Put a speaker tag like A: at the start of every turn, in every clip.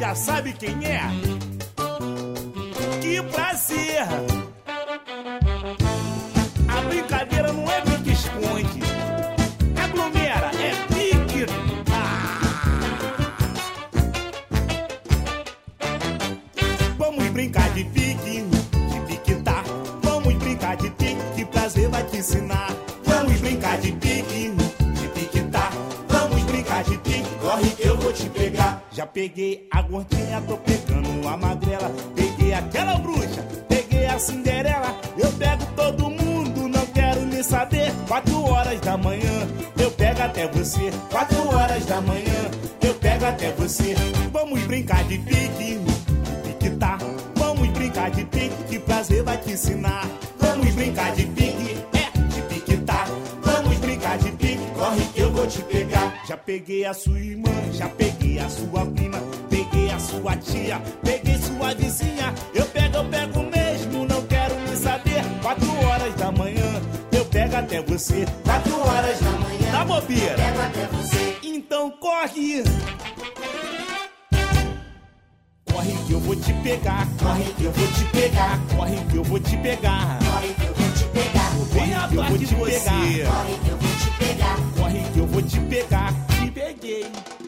A: já sabe quem é? Que prazer! A brincadeira não é pique-esconde, aglomera, é pique. Vamos brincar de pique tá. Vamos brincar de pique, que prazer vai te ensinar. Vamos brincar de pique tá. Vamos brincar de pique, corre que eu vou te pegar. Já peguei a gordinha, tô pegando a magrela. Peguei aquela bruxa, peguei a Cinderela. Eu pego todo mundo, não quero nem saber. 4 horas da manhã, eu pego até você. 4 horas da manhã, eu pego até você. Vamos brincar de pique tá. Vamos brincar de pique, que prazer vai te ensinar. Vamos brincar de pique tá. Vamos brincar de pique, corre que eu vou te pegar. Já peguei a sua irmã, já peguei a sua prima, peguei a sua tia, peguei sua vizinha. Eu pego mesmo, não quero nem saber. 4 horas da manhã, eu pego até você. 4 horas da manhã, tá bobeira? Pego até você. Então corre! Corre que eu vou te pegar, corre que eu vou te pegar, corre que eu vou te pegar, corre que eu vou te pegar, vem atrás de você, corre que eu vou te pegar, corre que eu vou te pegar, te peguei.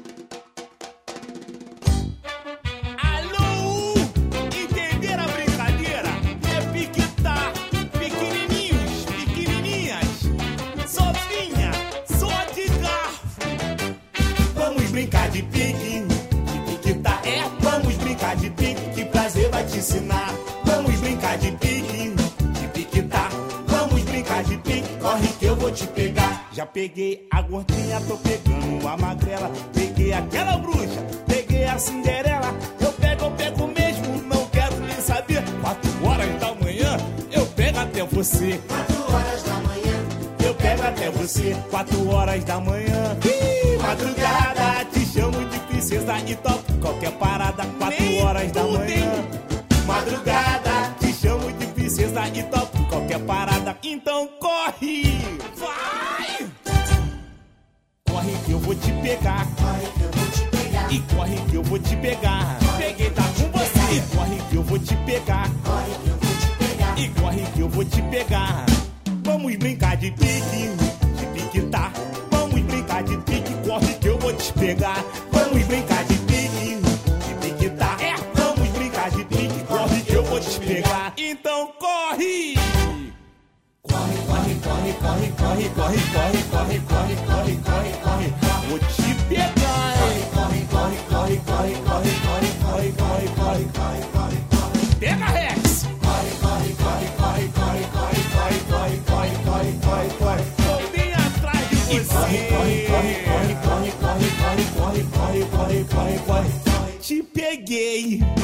A: Alô, entenderam a brincadeira? É pique tá, pequenininhos, pequenininhas, sofinha, só de garfo. Vamos brincar de pique tá, vamos brincar de pique, que prazer vai te ensinar. Vamos brincar de pique tá. Vamos brincar de pique, corre que eu vou te pegar. Já peguei a gordinha, tô pegando a magrela. Peguei aquela bruxa, peguei a Cinderela. Eu pego mesmo, não quero nem saber. 4 horas da manhã, eu pego até você. 4 horas da manhã, eu pego até você. 4 horas da manhã, madrugada, te chamo de princesa e topo qualquer parada. 4 horas da manhã, madrugada, te chamo de princesa e topo qualquer parada. Então corre, vai! Corre que eu vou te pegar, corre que eu vou te pegar, e corre que eu vou te pegar. Peguei, tá com você. Corre que eu vou te pegar, corre que eu vou te pegar, e corre que eu vou te pegar. Vamos brincar de pique tá. Vamos brincar de pique, corre que eu vou te pegar. Vamos brincar de pique tá. Vamos brincar de pique, corre que eu vou te pegar. Então corre! Corre, corre, corre, corre, corre, corre, corre, corre, corre, corre, corre, corre. Vou te pegar. Corre, corre, corre, corre, corre, corre, corre, corre, corre, corre, corre, corre. Pega, Rex! Corre, corre, corre, corre, corre, corre, corre, corre, corre, corre, corre, corre. Tô bem atrás de você. Corre, corre, corre, corre, corre, corre, corre, corre, corre, corre, corre, corre. Te peguei.